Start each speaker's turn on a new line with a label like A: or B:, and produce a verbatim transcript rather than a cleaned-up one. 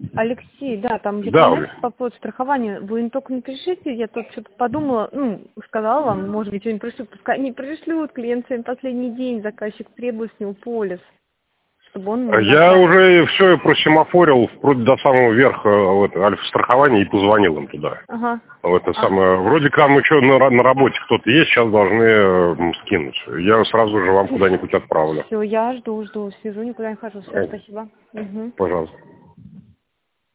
A: Алексей, да, там
B: Да,
A: где-то
B: Оля.
A: по поводу страхования. Вы им только напишите, я тут что-то подумала, ну, сказала вам, может быть, они пришлют, пускай не пришлют, клиент сегодня последний день, заказчик требует с него полис, чтобы он мог
B: Я
A: забрать.
B: уже все просимофорил вплоть до самого верха вот, альфа-страхования и позвонил им туда.
A: Ага.
B: Вот это
A: А,
B: самое. Вроде как, ну что, на, на работе кто-то есть, сейчас должны э, скинуть. Я сразу же вам куда-нибудь отправлю.
A: все, я жду, жду, сижу, никуда не хожу. Все,
B: Э,
A: спасибо. Угу.
B: Пожалуйста.